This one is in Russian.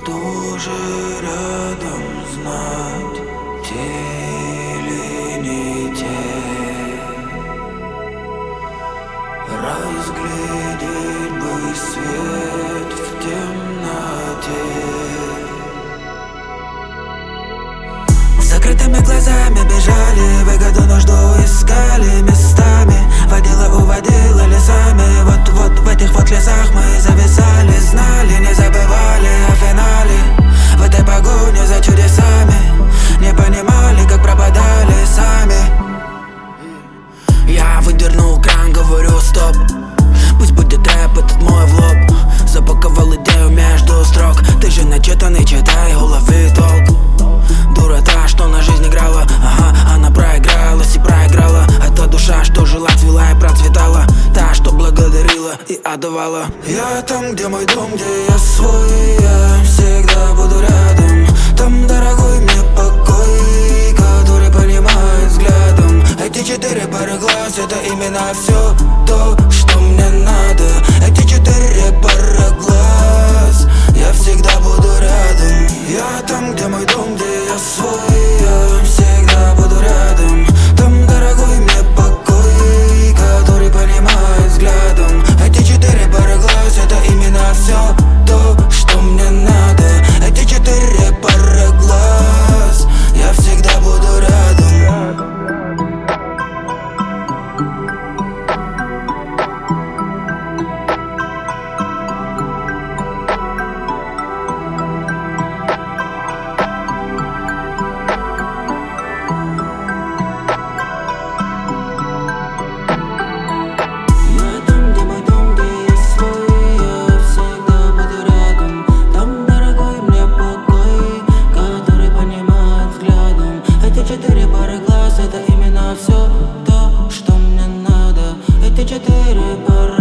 тоже рядом знать, те или не те. Разглядеть бы свет в темноте. С закрытыми глазами бежали, выгоду, нужду искали местами. Водила, уводила лесами. Вот в этих вот лесах мы зависали. Знали, не забывали о финале. В этой погоне за чудесами не понимали, как пропадали сами. Я выдернул кран, говорю стоп. Пусть будет рэп этот мой в лоб. Запаковал идею между строк. Ты же начитанный, читай, улови толк. Дура та, что на жизнь играла, ага, она проигралась и проиграла. А та душа, что жила, цвела и процветала. Та, что благодарила и отдавала. Я там, где мой дом, где я свой. Я всегда буду рядом. Там, дорогой, мне покой, который понимает взглядом. Эти 4 пары глаз, это именно все то, что мне надо. Эти 4 пары глаз, я всегда буду рядом. Я там, где мой дом, где я свой. Я всегда буду рядом. Там, дорогой, мне покой, который понимает взглядом. Эти 4 пары глаз, это именно все то, что мне надо. Эти 4 пары глаз, я всегда буду рядом. Все то, что мне надо. Эти 4 пары